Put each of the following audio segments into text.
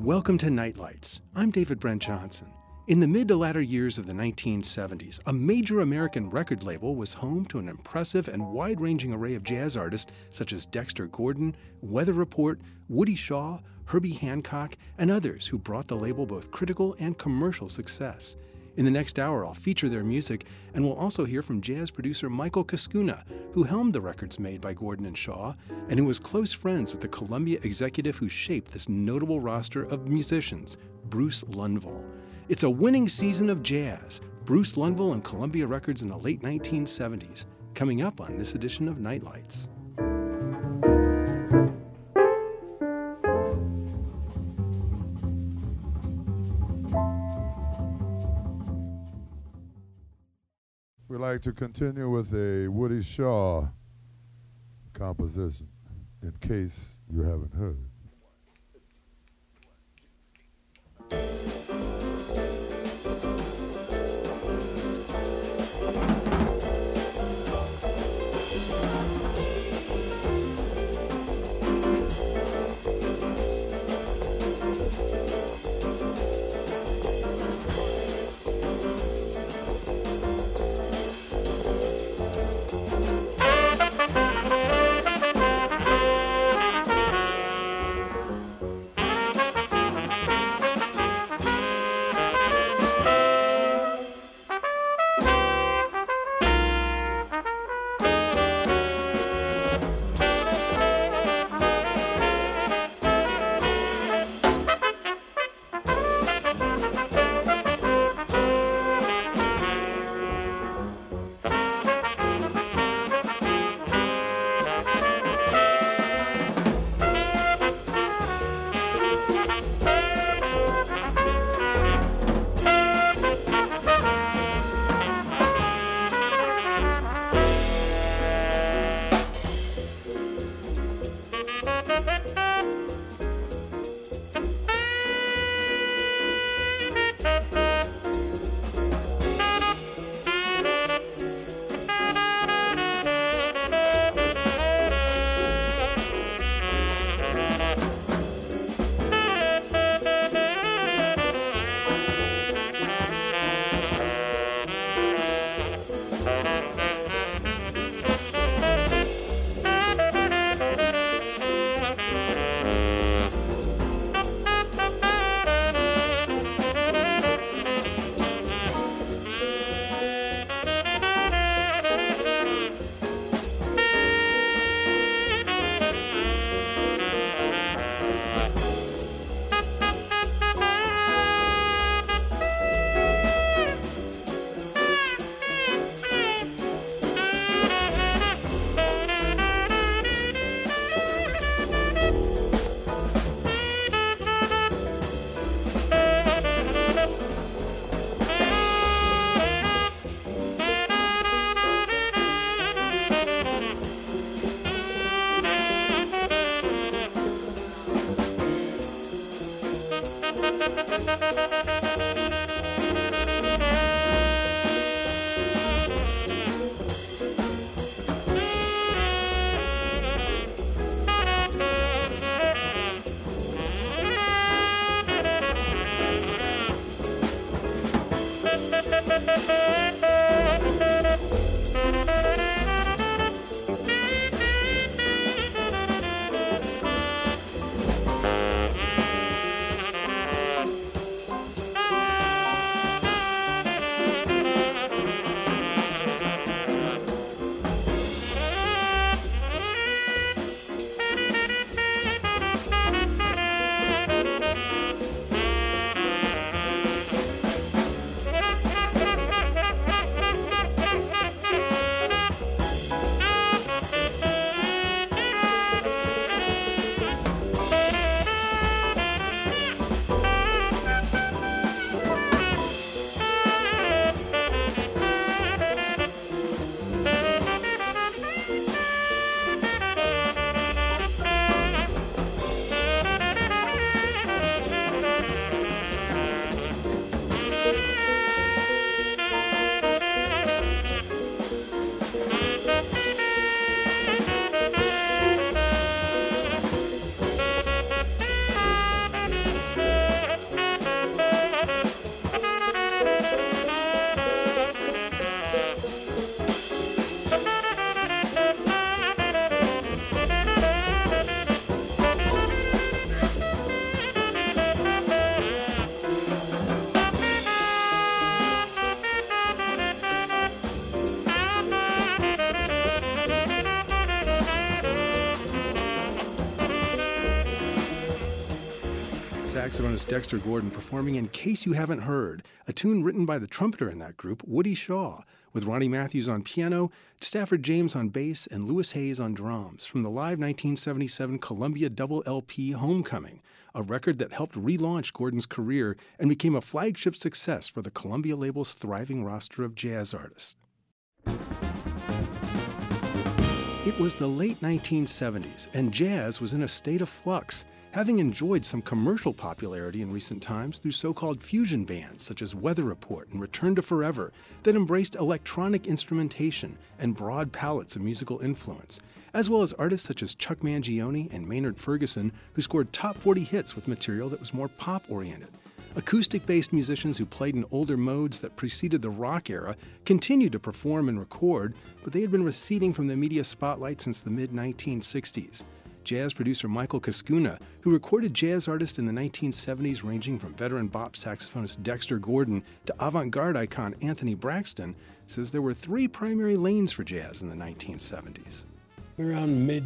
Welcome to Nightlights. I'm David Brent Johnson. In the mid to latter years of the 1970s, a major American record label was home to an impressive and wide-ranging array of jazz artists such as Dexter Gordon, Weather Report, Woody Shaw, Herbie Hancock, and others who brought the label both critical and commercial success. In the next hour, I'll feature their music, and we'll also hear from jazz producer Michael Cascuna, who helmed the records made by Gordon and Shaw, and who was close friends with the Columbia executive who shaped this notable roster of musicians, Bruce Lundvall. It's a winning season of jazz, Bruce Lundvall and Columbia Records in the late 1970s, coming up on this edition of Nightlights. We'd like to continue with a Woody Shaw composition, in case you haven't heard. Saxophonist Dexter Gordon performing In Case You Haven't Heard, a tune written by the trumpeter in that group, Woody Shaw, with Ronnie Matthews on piano, Stafford James on bass, and Louis Hayes on drums, from the live 1977 Columbia double LP Homecoming, a record that helped relaunch Gordon's career and became a flagship success for the Columbia label's thriving roster of jazz artists. It was the late 1970s, and jazz was in a state of flux, having enjoyed some commercial popularity in recent times through so-called fusion bands such as Weather Report and Return to Forever that embraced electronic instrumentation and broad palettes of musical influence, as well as artists such as Chuck Mangione and Maynard Ferguson, who scored top 40 hits with material that was more pop-oriented. Acoustic-based musicians who played in older modes that preceded the rock era continued to perform and record, but they had been receding from the media spotlight since the mid-1960s. Jazz producer Michael Cascuna, who recorded jazz artists in the 1970s ranging from veteran bop saxophonist Dexter Gordon to avant-garde icon Anthony Braxton, says there were three primary lanes for jazz in the 1970s. Around the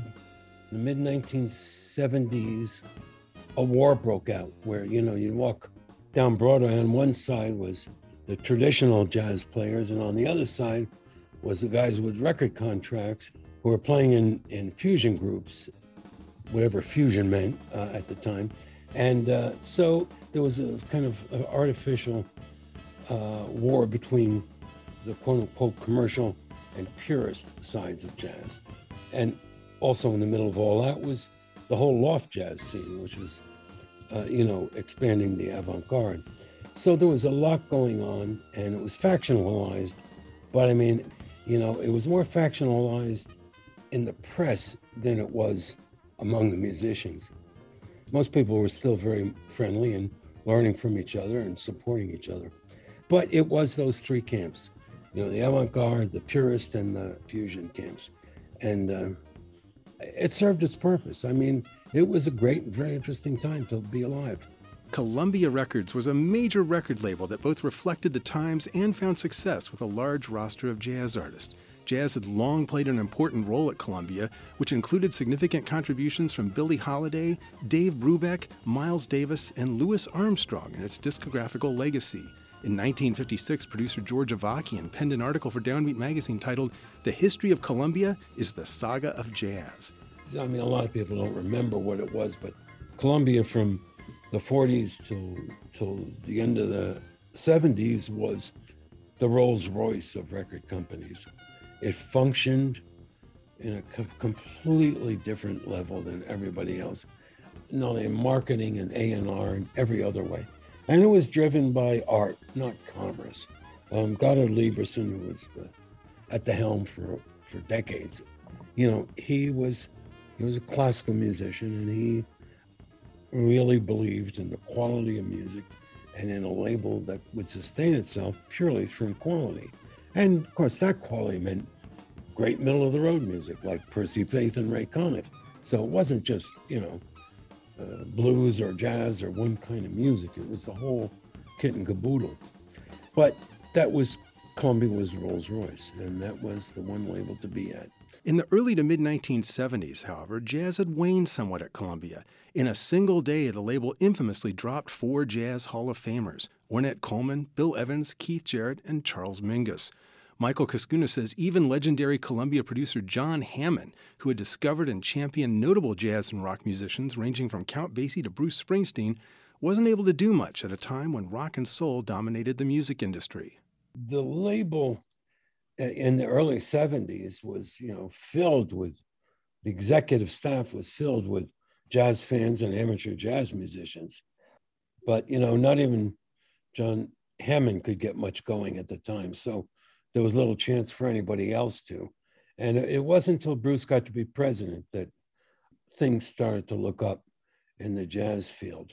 mid-1970s, a war broke out where, you'd walk down Broadway. On one side was the traditional jazz players, and on the other side was the guys with record contracts who were playing in fusion groups, whatever fusion meant at the time. And so there was a kind of artificial war between the quote-unquote commercial and purist sides of jazz. And also in the middle of all that was the whole loft jazz scene, which was, expanding the avant-garde. So there was a lot going on, and it was factionalized. But I mean, it was more factionalized in the press than it was among the musicians. Most people were still very friendly and learning from each other and supporting each other. But it was those three camps, the avant-garde, the purist, and the fusion camps. And it served its purpose. I mean, it was a great and very interesting time to be alive. Columbia Records was a major record label that both reflected the times and found success with a large roster of jazz artists. Jazz had long played an important role at Columbia, which included significant contributions from Billie Holiday, Dave Brubeck, Miles Davis, and Louis Armstrong in its discographical legacy. In 1956, producer George Avakian penned an article for Downbeat magazine titled, "The History of Columbia is the Saga of Jazz." I mean, a lot of people don't remember what it was, but Columbia from the 40s till the end of the 70s was the Rolls-Royce of record companies. It functioned in a completely different level than everybody else, not only in marketing and A&R and every other way. And it was driven by art, not commerce. Goddard Lieberson, who was at the helm for decades, he was a classical musician, and he really believed in the quality of music and in a label that would sustain itself purely through quality. And of course, that quality meant great middle-of-the-road music like Percy Faith and Ray Conniff. So it wasn't just, blues or jazz or one kind of music. It was the whole kit and caboodle. But Columbia was Rolls-Royce, and that was the one label to be at. In the early to mid-1970s, however, jazz had waned somewhat at Columbia. In a single day, the label infamously dropped 4 Jazz Hall of Famers: Ornette Coleman, Bill Evans, Keith Jarrett, and Charles Mingus. Michael Cascuna says even legendary Columbia producer John Hammond, who had discovered and championed notable jazz and rock musicians ranging from Count Basie to Bruce Springsteen, wasn't able to do much at a time when rock and soul dominated the music industry. The label in the early 70s was, filled with, the executive staff was filled with jazz fans and amateur jazz musicians. But, not even John Hammond could get much going at the time. So there was little chance for anybody else to. And it wasn't until Bruce got to be president that things started to look up in the jazz field.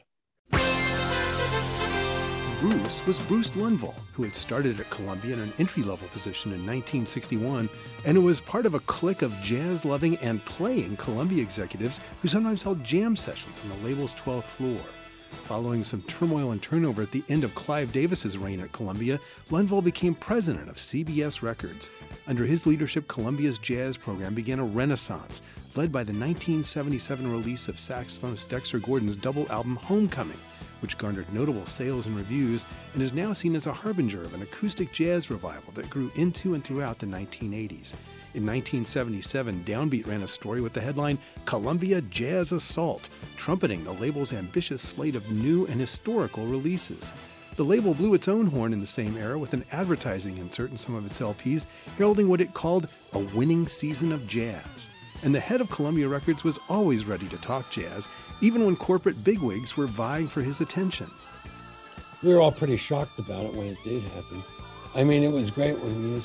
Bruce was Bruce Lundvall, who had started at Columbia in an entry-level position in 1961, and who was part of a clique of jazz-loving and playing Columbia executives who sometimes held jam sessions on the label's 12th floor. Following some turmoil and turnover at the end of Clive Davis's reign at Columbia, Lundvall became president of CBS Records. Under his leadership, Columbia's jazz program began a renaissance, led by the 1977 release of saxophonist Dexter Gordon's double album Homecoming, which garnered notable sales and reviews and is now seen as a harbinger of an acoustic jazz revival that grew into and throughout the 1980s. In 1977, Downbeat ran a story with the headline, Columbia Jazz Assault, trumpeting the label's ambitious slate of new and historical releases. The label blew its own horn in the same era with an advertising insert in some of its LPs, heralding what it called a winning season of jazz. And the head of Columbia Records was always ready to talk jazz, even when corporate bigwigs were vying for his attention. We were all pretty shocked about it when it did happen. I mean, it was great when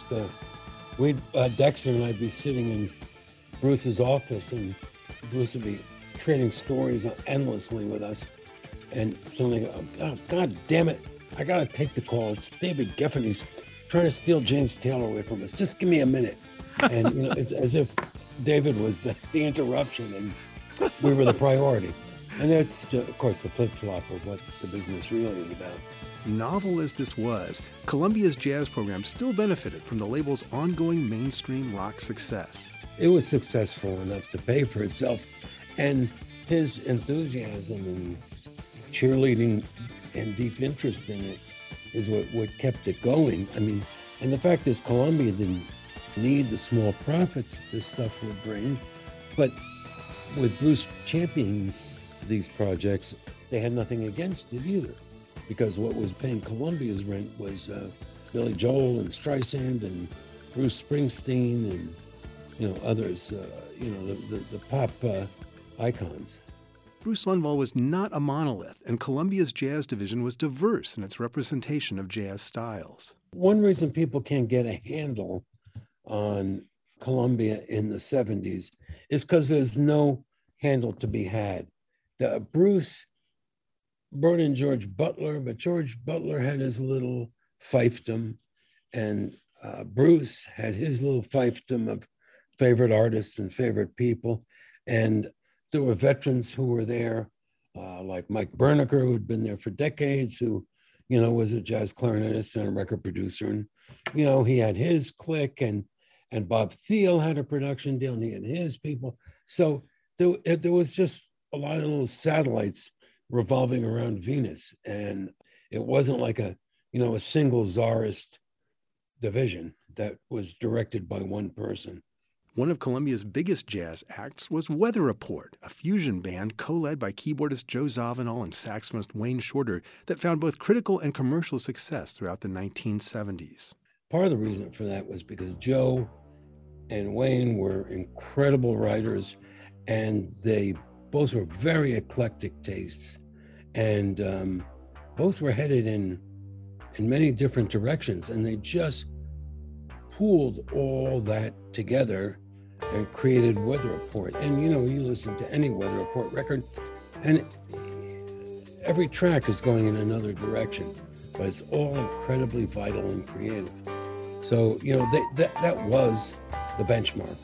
Dexter and I'd be sitting in Bruce's office, and Bruce would be trading stories endlessly with us. And suddenly, oh, God damn it, I got to take the call. It's David Geffen. He's trying to steal James Taylor away from us. Just give me a minute. And it's as if David was the interruption and we were the priority. And that's, of course, the flip-flop of what the business really is about. Novel as this was, Columbia's jazz program still benefited from the label's ongoing mainstream rock success. It was successful enough to pay for itself, and his enthusiasm and cheerleading and deep interest in it is what kept it going. I mean, and the fact is Columbia didn't need the small profits this stuff would bring, but with Bruce championing these projects, they had nothing against it either. Because what was paying Columbia's rent was Billy Joel and Streisand and Bruce Springsteen and others, the pop icons. Bruce Lundvall was not a monolith, and Columbia's jazz division was diverse in its representation of jazz styles. One reason people can't get a handle on Columbia in the 70s is because there's no handle to be had. Bruce brought in George Butler, but George Butler had his little fiefdom, and Bruce had his little fiefdom of favorite artists and favorite people. And there were veterans who were there, like Mike Berniker, who had been there for decades, who, was a jazz clarinetist and a record producer. And, he had his clique, and Bob Thiel had a production deal, and he had his people. So there was just a lot of little satellites revolving around Venus. And it wasn't like a single czarist division that was directed by one person. One of Columbia's biggest jazz acts was Weather Report, a fusion band co-led by keyboardist Joe Zawinul and saxophonist Wayne Shorter that found both critical and commercial success throughout the 1970s. Part of the reason for that was because Joe and Wayne were incredible writers, and they both were very eclectic tastes, and both were headed in many different directions, and they just pooled all that together and created Weather Report. And you listen to any Weather Report record, and every track is going in another direction, but it's all incredibly vital and creative. So that was the benchmark.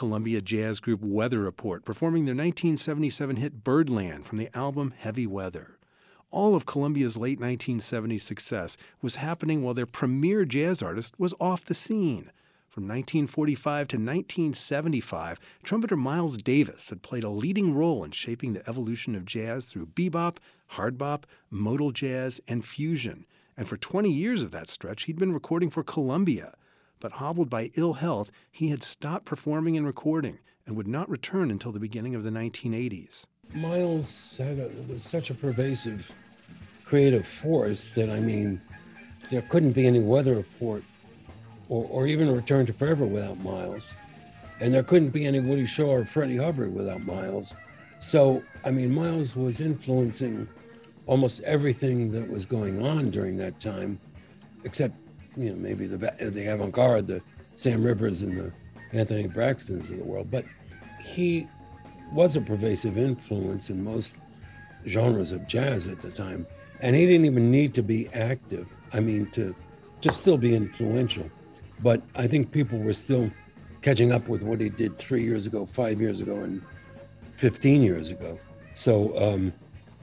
Columbia jazz group Weather Report, performing their 1977 hit Birdland from the album Heavy Weather. All of Columbia's late 1970s success was happening while their premier jazz artist was off the scene. From 1945 to 1975, trumpeter Miles Davis had played a leading role in shaping the evolution of jazz through bebop, hard bop, modal jazz, and fusion. And for 20 years of that stretch, he'd been recording for Columbia. But hobbled by ill health, he had stopped performing and recording and would not return until the beginning of the 1980s. Miles was such a pervasive creative force that, there couldn't be any Weather Report or even a Return to Forever without Miles. And there couldn't be any Woody Shaw or Freddie Hubbard without Miles. So, Miles was influencing almost everything that was going on during that time, except, maybe the avant-garde, the Sam Rivers and the Anthony Braxtons of the world. But he was a pervasive influence in most genres of jazz at the time. And he didn't even need to be active, to still be influential. But I think people were still catching up with what he did 3 years ago, 5 years ago, and 15 years ago. So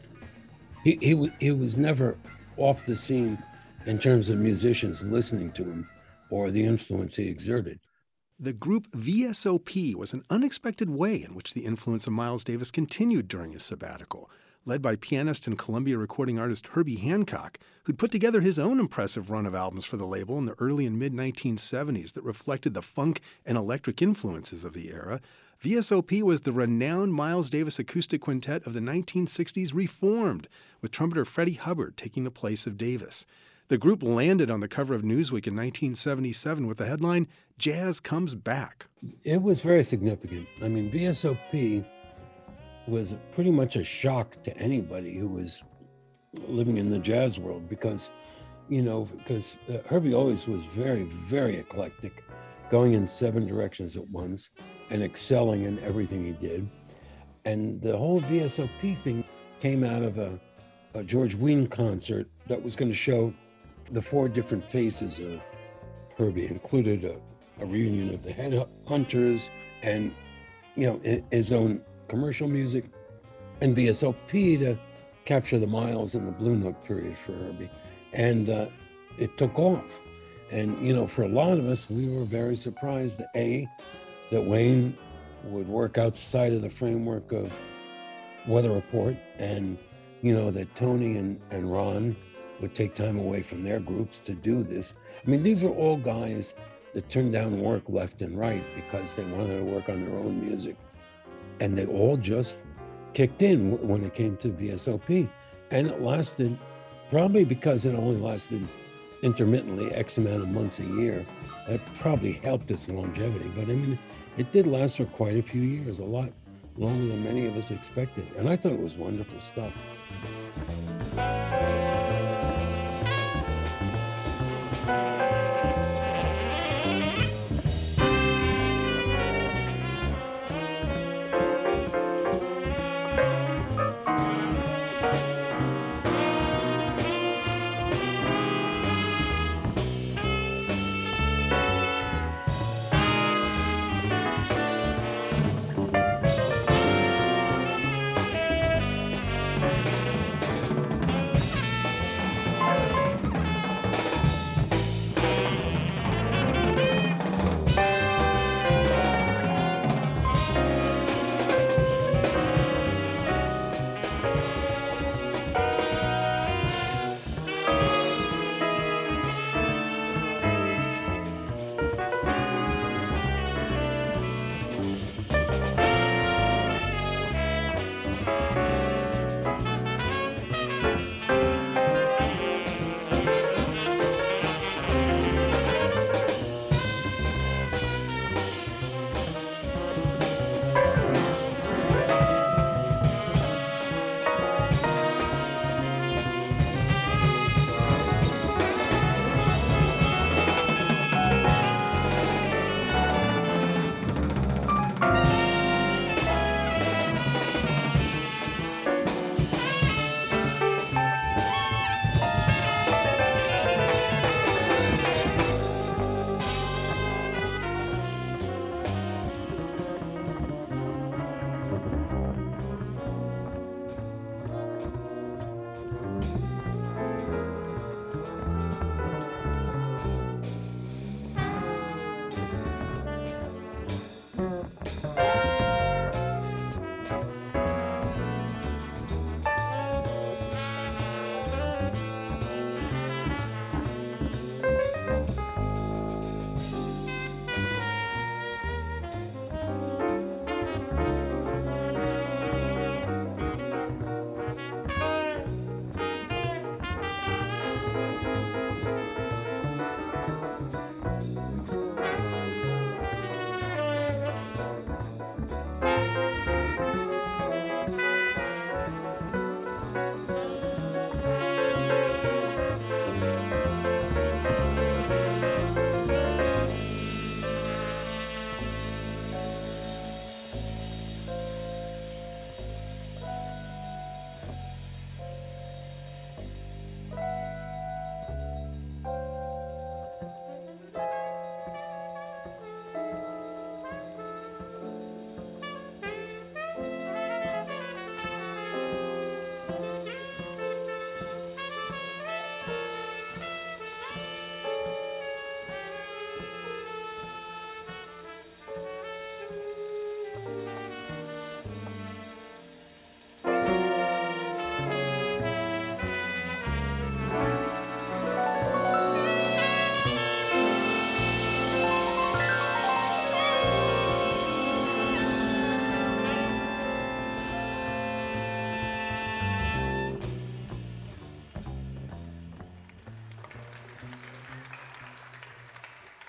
he was never off the scene in terms of musicians listening to him or the influence he exerted. The group VSOP was an unexpected way in which the influence of Miles Davis continued during his sabbatical. Led by pianist and Columbia recording artist Herbie Hancock, who'd put together his own impressive run of albums for the label in the early and mid-1970s that reflected the funk and electric influences of the era, VSOP was the renowned Miles Davis Acoustic Quintet of the 1960s reformed, with trumpeter Freddie Hubbard taking the place of Davis. The group landed on the cover of Newsweek in 1977 with the headline, "Jazz Comes Back." It was very significant. VSOP was pretty much a shock to anybody who was living in the jazz world because Herbie always was very, very eclectic, going in 7 directions at once and excelling in everything he did. And the whole VSOP thing came out of a George Wein concert that was going to show the 4 different faces of Herbie. Included a reunion of the Headhunters and, his own commercial music, and VSOP to capture the Miles and the Blue Note period for Herbie. And it took off. And, for a lot of us, we were very surprised that Wayne would work outside of the framework of Weather Report, and, that Tony and Ron would take time away from their groups to do this. These were all guys that turned down work left and right because they wanted to work on their own music. And they all just kicked in when it came to VSOP. And it lasted, probably because it only lasted intermittently X amount of months a year, that probably helped its longevity. But it did last for quite a few years, a lot longer than many of us expected. And I thought it was wonderful stuff.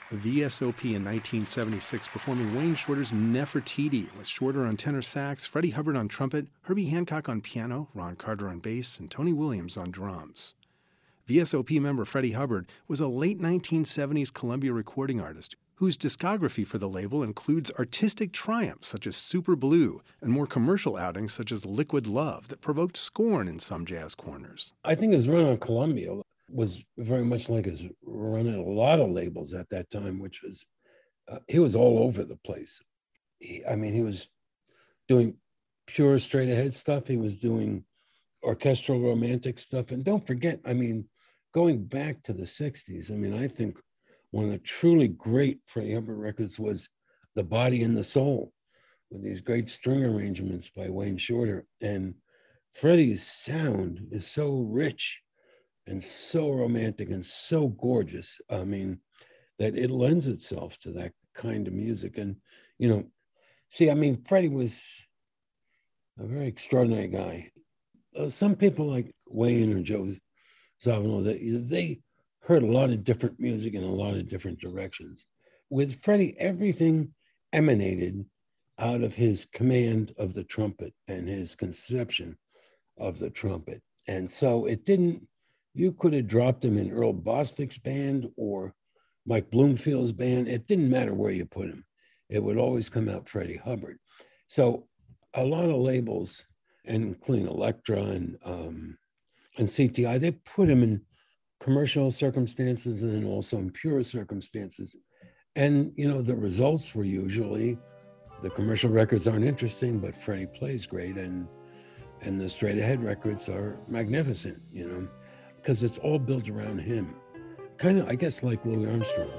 VSOP in 1976, performing Wayne Shorter's Nefertiti, with Shorter on tenor sax, Freddie Hubbard on trumpet, Herbie Hancock on piano, Ron Carter on bass, and Tony Williams on drums. VSOP member Freddie Hubbard was a late 1970s Columbia recording artist whose discography for the label includes artistic triumphs such as Super Blue and more commercial outings such as Liquid Love that provoked scorn in some jazz corners. I think his run on Columbia was very much like his run at a lot of labels at that time, which was, he was all over the place. He was doing pure straight ahead stuff. He was doing orchestral romantic stuff. And don't forget, going back to the 60s, I think one of the truly great Freddie Hubbard records was The Body and the Soul, with these great string arrangements by Wayne Shorter. And Freddie's sound is so rich and so romantic and so gorgeous, that it lends itself to that kind of music. And, Freddie was a very extraordinary guy. Some people like Wayne or Joe Zawinul, they heard a lot of different music in a lot of different directions. With Freddie, everything emanated out of his command of the trumpet and his conception of the trumpet. And so you could have dropped him in Earl Bostic's band or Mike Bloomfield's band. It didn't matter where you put him. It would always come out Freddie Hubbard. So a lot of labels, and including Elektra and CTI, they put him in commercial circumstances and then also in pure circumstances. And, the results were usually the commercial records aren't interesting, but Freddie plays great. And the straight ahead records are magnificent, because it's all built around him. Kind of, I guess, like Louis Armstrong.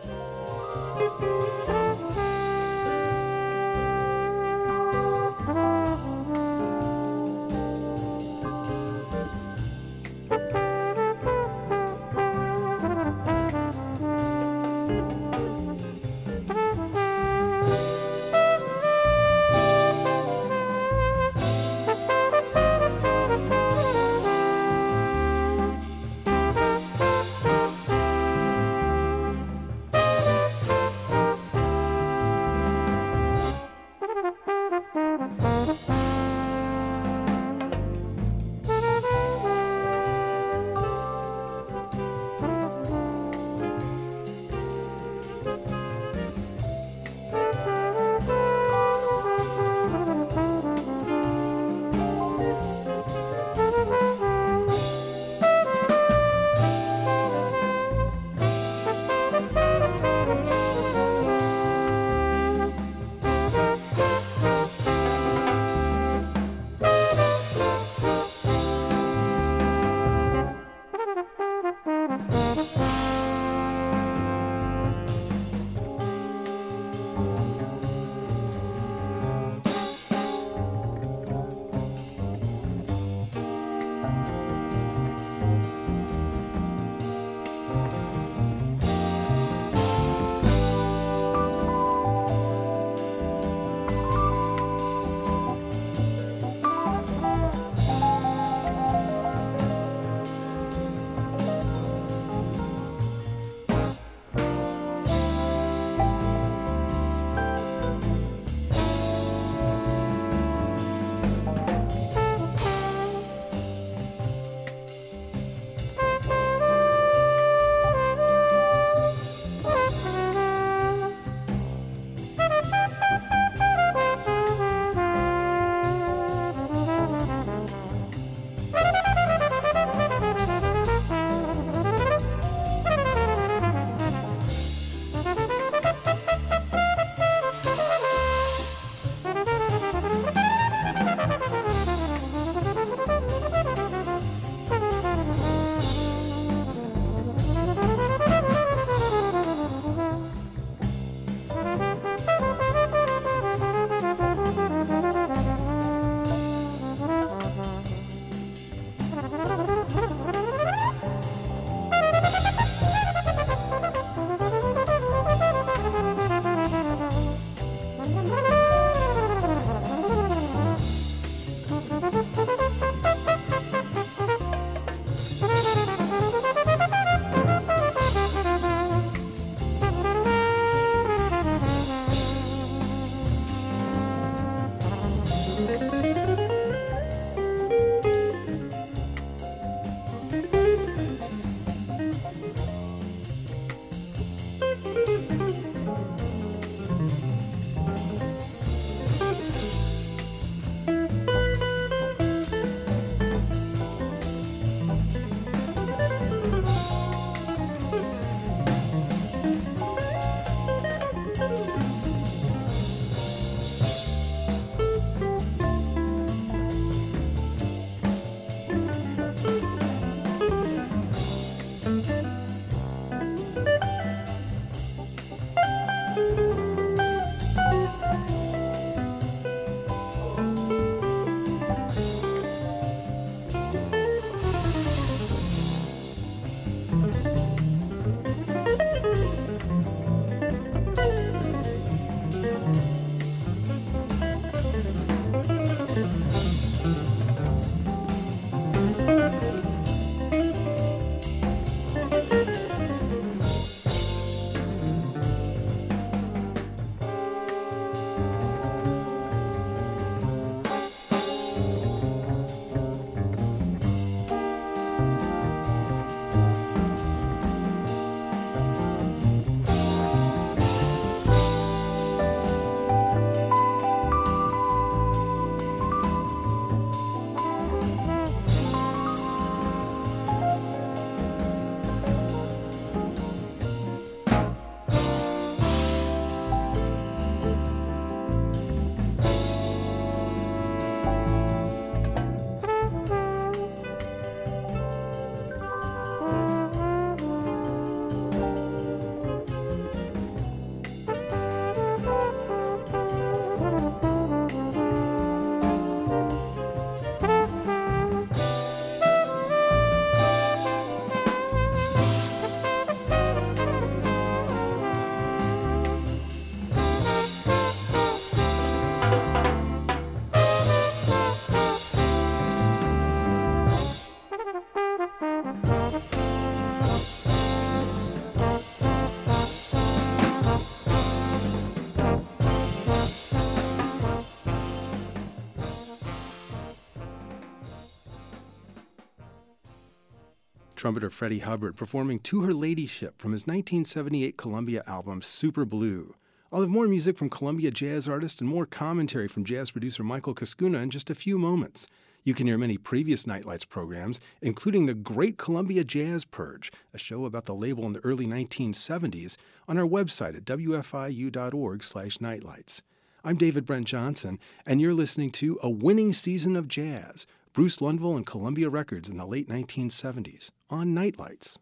Trumpeter Freddie Hubbard performing To Her Ladyship from his 1978 Columbia album Super Blue. I'll have more music from Columbia jazz artist and more commentary from jazz producer Michael Cascuna in just a few moments. You can hear many previous Nightlights programs, including the Great Columbia Jazz Purge, a show about the label in the early 1970s, on our website at wfiu.org/nightlights. I'm David Brent Johnson, and you're listening to A Winning Season of Jazz, Bruce Lundvall and Columbia Records in the late 1970s, on Nightlights.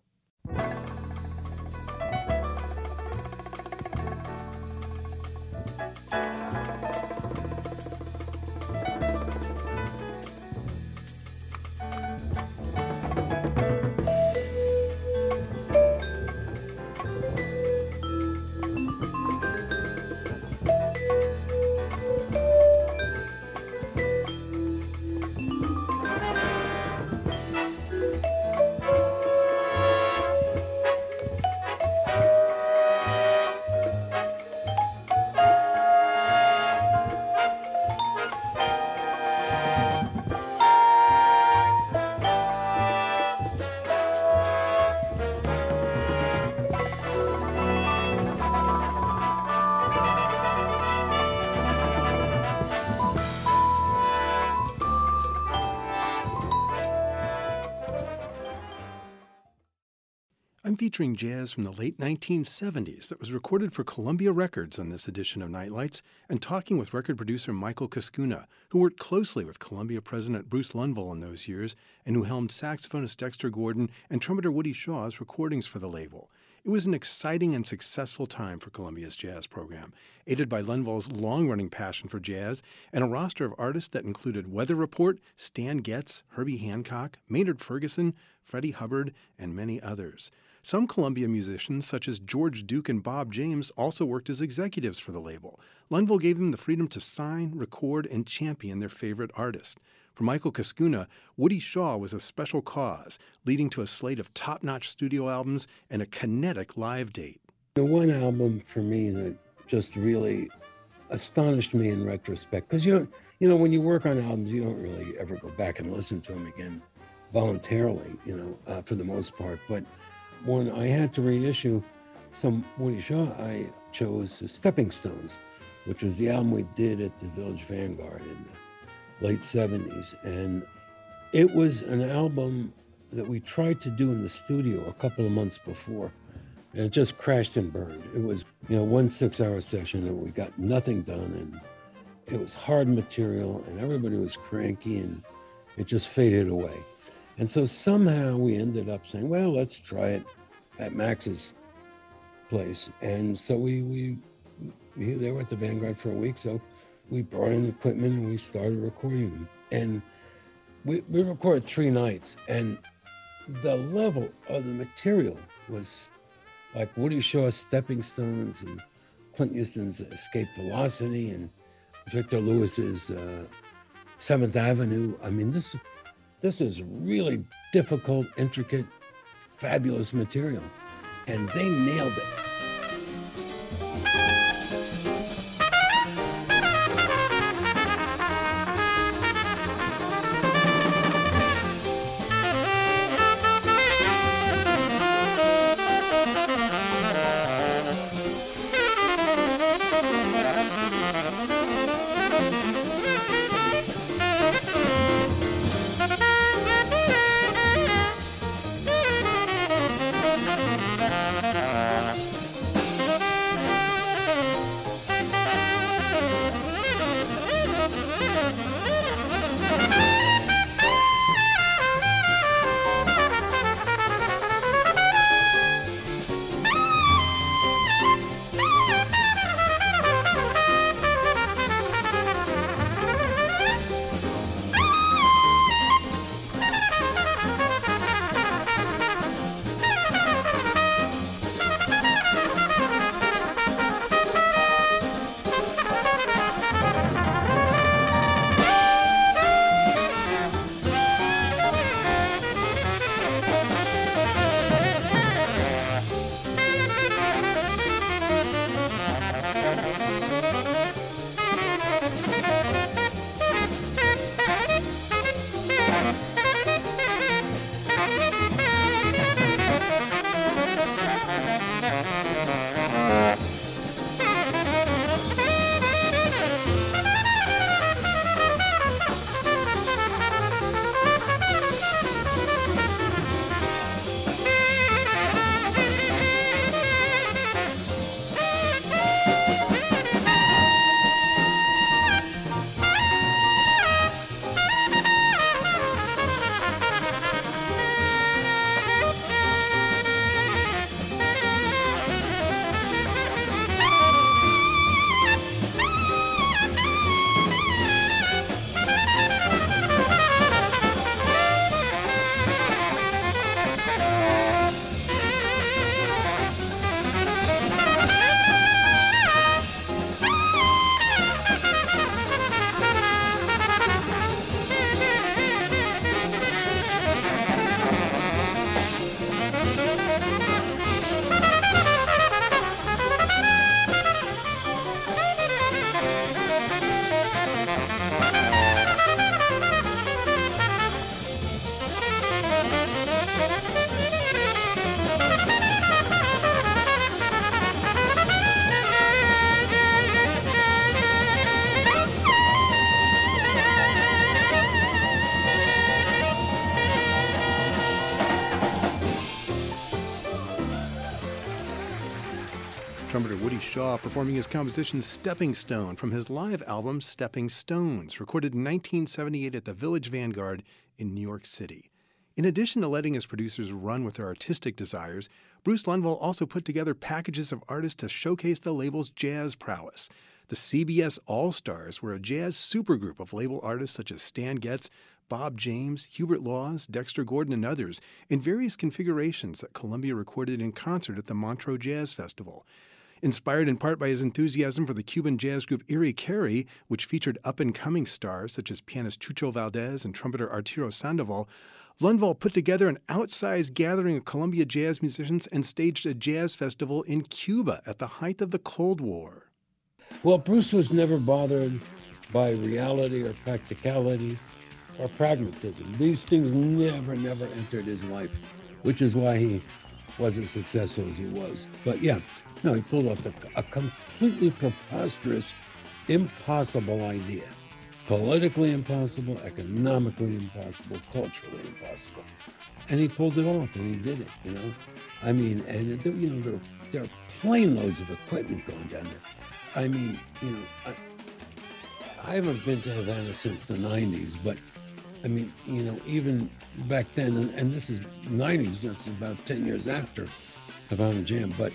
I'm featuring jazz from the late 1970s that was recorded for Columbia Records on this edition of Nightlights, and talking with record producer Michael Cascuna, who worked closely with Columbia president Bruce Lundvall in those years, and who helmed saxophonist Dexter Gordon and trumpeter Woody Shaw's recordings for the label. It was an exciting and successful time for Columbia's jazz program, aided by Lundvall's long-running passion for jazz and a roster of artists that included Weather Report, Stan Getz, Herbie Hancock, Maynard Ferguson, Freddie Hubbard, and many others. Some Columbia musicians, such as George Duke and Bob James, also worked as executives for the label. Lundvall gave them the freedom to sign, record, and champion their favorite artist. For Michael Cascuna, Woody Shaw was a special cause, leading to a slate of top-notch studio albums and a kinetic live date. The one album for me that just really astonished me in retrospect, because you know, when you work on albums, you don't really ever go back and listen to them again voluntarily, for the most part. But when I had to reissue some Woody Shaw, I chose Stepping Stones, which was the album we did at the Village Vanguard in the late 70s. And it was an album that we tried to do in the studio a couple of months before, and it just crashed and burned. It was, 1 6-hour session, and we got nothing done, and it was hard material, and everybody was cranky, and it just faded away. And so somehow we ended up saying, well, let's try it at Max's place. And so we they were at the Vanguard for a week, so we brought in equipment and we started recording them. And we recorded 3 nights, and the level of the material was like Woody Shaw's Stepping Stones and Clint Houston's Escape Velocity and Victor Lewis's 7th Avenue. I mean, this is really difficult, intricate, fabulous material, and they nailed it. Trumpeter Woody Shaw performing his composition Stepping Stone from his live album Stepping Stones, recorded in 1978 at the Village Vanguard in New York City. In addition to letting his producers run with their artistic desires, Bruce Lundvall also put together packages of artists to showcase the label's jazz prowess. The CBS All-Stars were a jazz supergroup of label artists such as Stan Getz, Bob James, Hubert Laws, Dexter Gordon, and others in various configurations that Columbia recorded in concert at the Montreux Jazz Festival. Inspired in part by his enthusiasm for the Cuban jazz group Iri Carey, which featured up-and-coming stars such as pianist Chucho Valdez and trumpeter Arturo Sandoval, Lundvall put together an outsized gathering of Columbia jazz musicians and staged a jazz festival in Cuba at the height of the Cold War. Well, Bruce was never bothered by reality or practicality or pragmatism. These things never entered his life, which is why he was as successful as he was. But yeah, no, he pulled off a completely preposterous, impossible idea. Politically impossible, economically impossible, culturally impossible. And he pulled it off, and he did it, you know? I mean, and there are plane loads of equipment going down there. I mean, you know, I haven't been to Havana since the 90s, but I mean, you know, even back then, and this is 90s, that's about 10 years after Havana Jam, but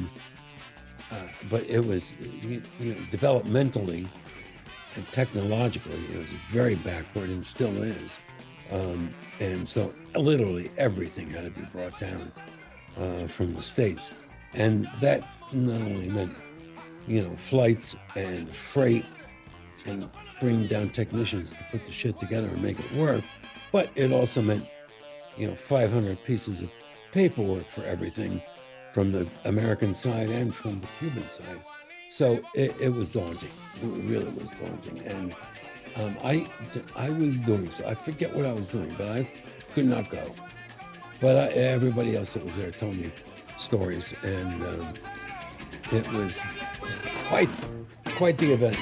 it was, you know, developmentally and technologically, it was very backward and still is. And so literally everything had to be brought down from the States. And that not only meant, you know, flights and freight and bring down technicians to put the shit together and make it work, but it also meant, you know, 500 pieces of paperwork for everything from the American side and from the Cuban side. So it was daunting. It really was daunting. And I was doing so. I forget what I was doing, but I could not go. But everybody else that was there told me stories, and it was quite the event.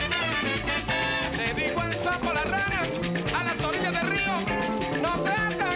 Por la rana a las orillas del río, no se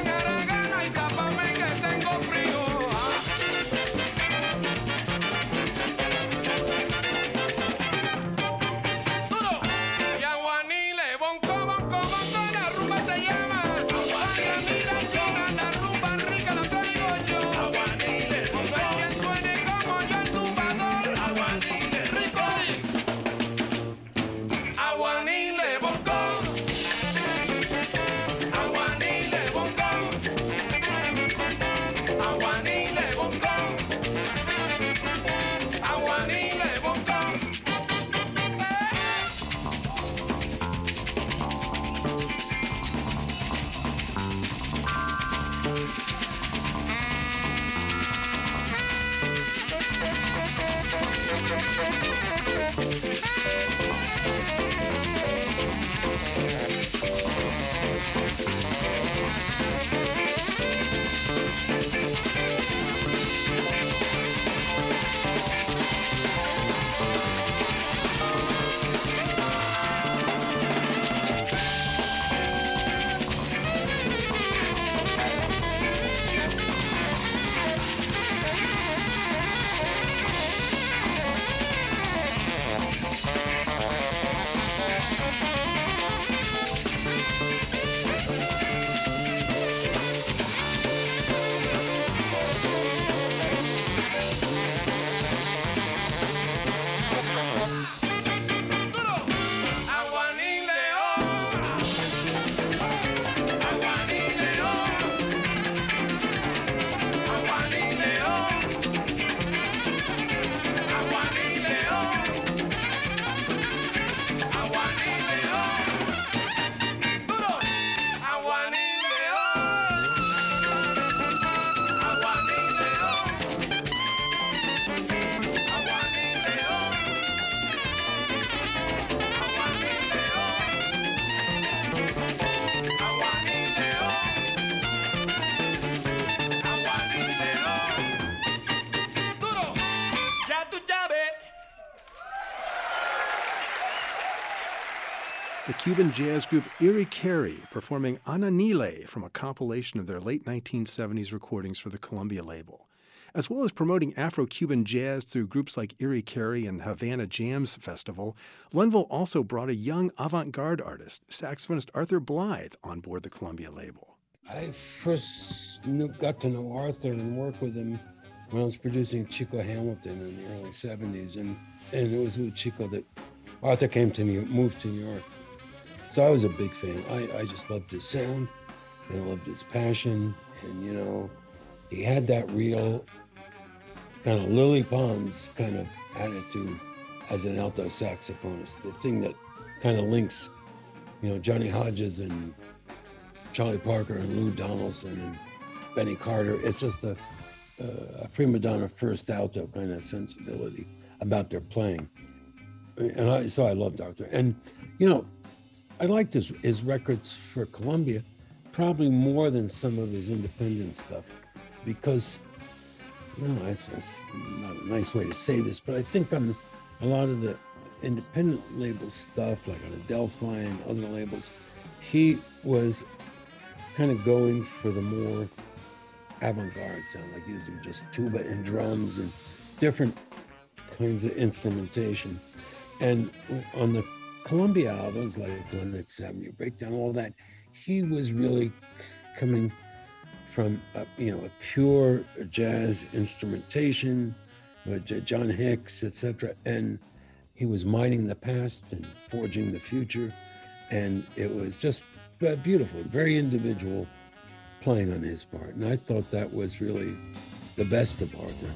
the Cuban jazz group Iri Carey performing Ananile from a compilation of their late 1970s recordings for the Columbia label. As well as promoting Afro-Cuban jazz through groups like Iri Carey and Havana Jams Festival, Linval also brought a young avant-garde artist, saxophonist Arthur Blythe, on board the Columbia label. I first got to know Arthur and work with him when I was producing Chico Hamilton in the early 70s. And it was with Chico that Arthur moved to New York. So I was a big fan. I just loved his sound, and I loved his passion. And, he had that real kind of Lily Pons kind of attitude as an alto saxophonist, the thing that kind of links, Johnny Hodges and Charlie Parker and Lou Donaldson and Benny Carter. It's just a prima donna first alto kind of sensibility about their playing. And so I loved Arthur. And, I liked his records for Columbia probably more than some of his independent stuff because, it's not a nice way to say this, but I think on a lot of the independent label stuff, like on Adelphi and other labels, he was kind of going for the more avant-garde sound, like using just tuba and drums and different kinds of instrumentation. And on the Columbia albums, like Lennox Avenue Breakdown, all that, he was really coming from a pure jazz instrumentation, John Hicks, etc. And he was mining the past and forging the future. And it was just beautiful, very individual playing on his part. And I thought that was really the best of Arthur.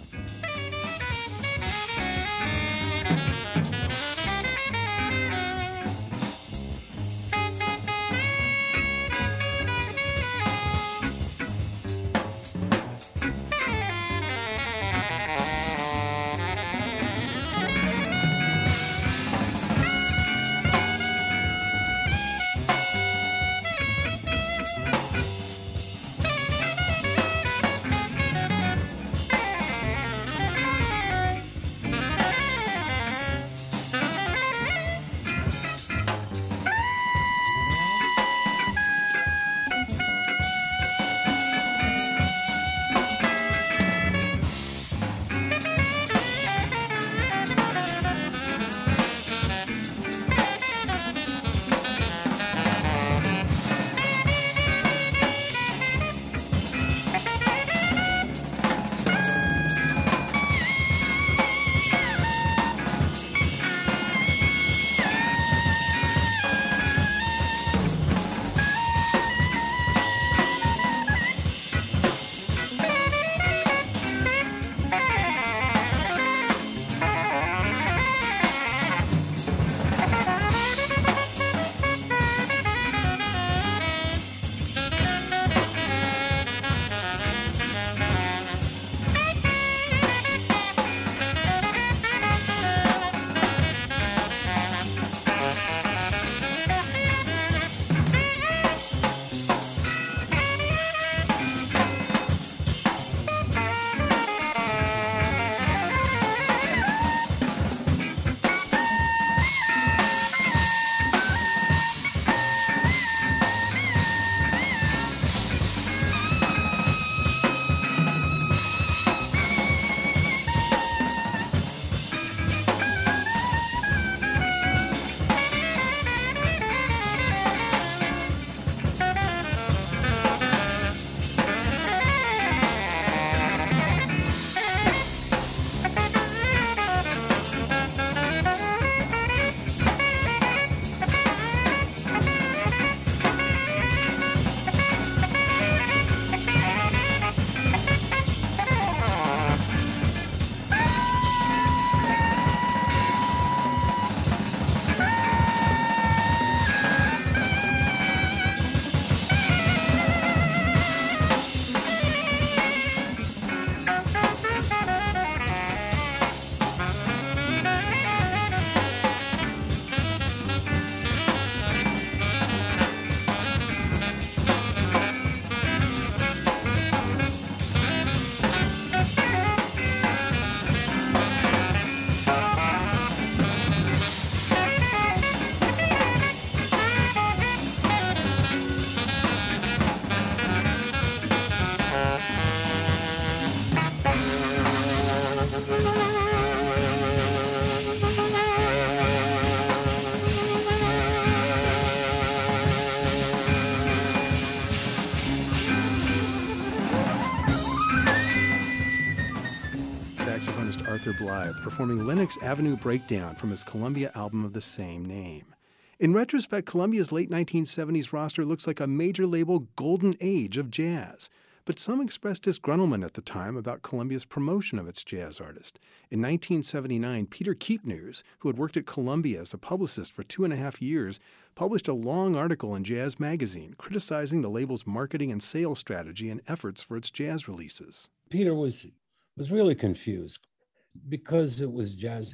Arthur Blythe performing Lenox Avenue Breakdown from his Columbia album of the same name. In retrospect, Columbia's late 1970s roster looks like a major label golden age of jazz. But some expressed disgruntlement at the time about Columbia's promotion of its jazz artist. In 1979, Peter Keepnews, who had worked at Columbia as a publicist for 2.5 years, published a long article in Jazz Magazine criticizing the label's marketing and sales strategy and efforts for its jazz releases. Peter was really confused because it was jazz.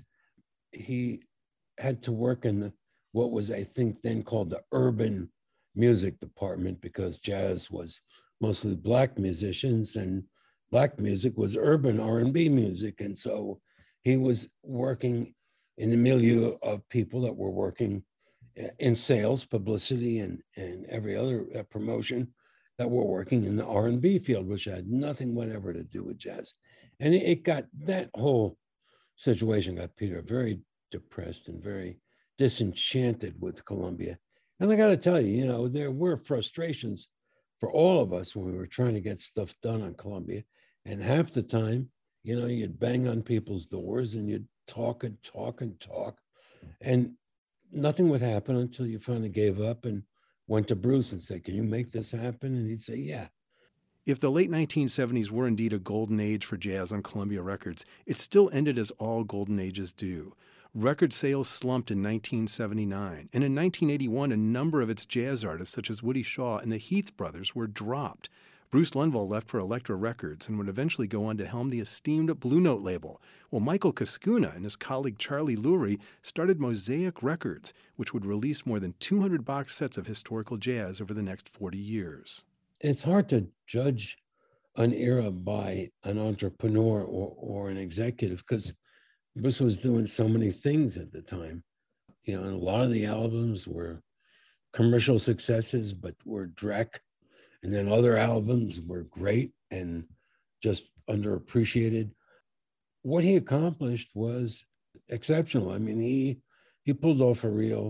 He had to work in what was, I think, then called the urban music department, because jazz was mostly Black musicians and Black music was urban R&B music. And so he was working in the milieu of people that were working in sales, publicity, and every other promotion that were working in the R&B field, which had nothing whatever to do with jazz. And it got, that whole situation got Peter very depressed and very disenchanted with Columbia. And I got to tell you, there were frustrations for all of us when we were trying to get stuff done on Columbia. And half the time, you'd bang on people's doors and you'd talk and talk and talk. And nothing would happen until you finally gave up and went to Bruce and said, "Can you make this happen?" And he'd say, "Yeah." If the late 1970s were indeed a golden age for jazz on Columbia Records, it still ended as all golden ages do. Record sales slumped in 1979, and in 1981, a number of its jazz artists, such as Woody Shaw and the Heath Brothers, were dropped. Bruce Lundvall left for Elektra Records and would eventually go on to helm the esteemed Blue Note label, while Michael Cascuna and his colleague Charlie Lurie started Mosaic Records, which would release more than 200 box sets of historical jazz over the next 40 years. It's hard to judge an era by an entrepreneur or an executive, because Bruce was doing so many things at the time. And a lot of the albums were commercial successes, but were dreck. And then other albums were great and just underappreciated. What he accomplished was exceptional. I mean, he pulled off a real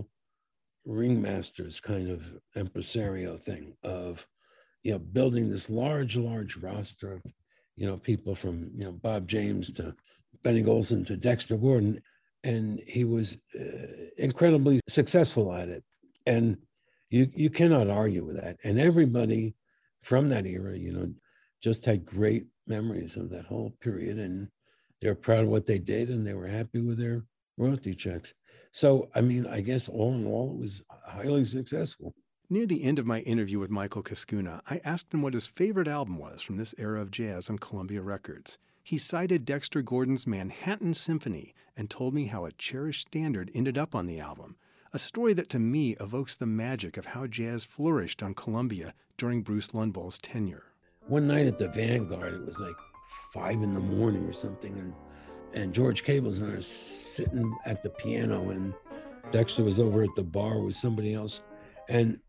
ringmasters kind of impresario thing of, building this large roster of, people from, Bob James to Benny Golson to Dexter Gordon. And he was incredibly successful at it. And you cannot argue with that. And everybody from that era, just had great memories of that whole period. And they were proud of what they did and they were happy with their royalty checks. So, I mean, I guess all in all, it was highly successful. Near the end of my interview with Michael Cascuna, I asked him what his favorite album was from this era of jazz on Columbia Records. He cited Dexter Gordon's Manhattan Symphony and told me how a cherished standard ended up on the album, a story that to me evokes the magic of how jazz flourished on Columbia during Bruce Lundvall's tenure. One night at the Vanguard, it was like 5 a.m. or something, and George Cables and I were sitting at the piano, and Dexter was over at the bar with somebody else, and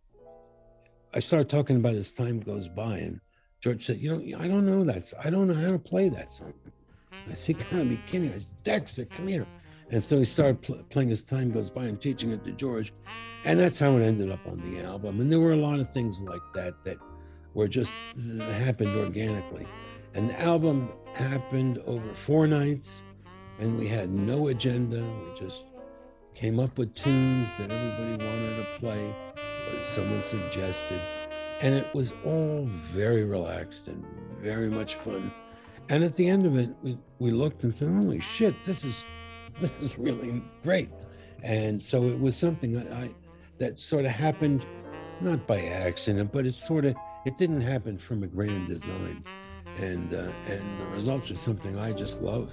I started talking about As Time Goes By, and George said, I don't know that. I don't know how to play that song. I said, "You gotta be kidding." I said, "Dexter, come here." And so he started playing As Time Goes By and teaching it to George. And that's how it ended up on the album. And there were a lot of things like that were just happened organically. And the album happened over 4 nights, and we had no agenda. We just came up with tunes that everybody wanted to play, or someone suggested. And it was all very relaxed and very much fun. And at the end of it, we looked and said, "Holy shit, this is really great." And so it was something that sort of happened, not by accident, but it didn't happen from a grand design. And the results are something I just love.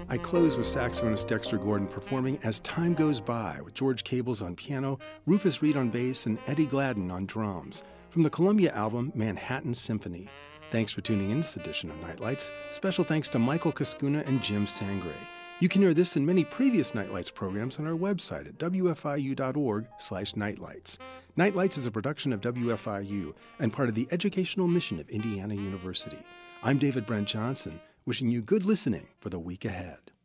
I close with saxophonist Dexter Gordon performing As Time Goes By with George Cables on piano, Rufus Reid on bass, and Eddie Gladden on drums from the Columbia album Manhattan Symphony. Thanks for tuning in to this edition of Nightlights. Special thanks to Michael Cascuna and Jim Sangre. You can hear this and many previous Nightlights programs on our website at wfiu.org/nightlights. Nightlights is a production of WFIU and part of the educational mission of Indiana University. I'm David Brent Johnson, wishing you good listening for the week ahead.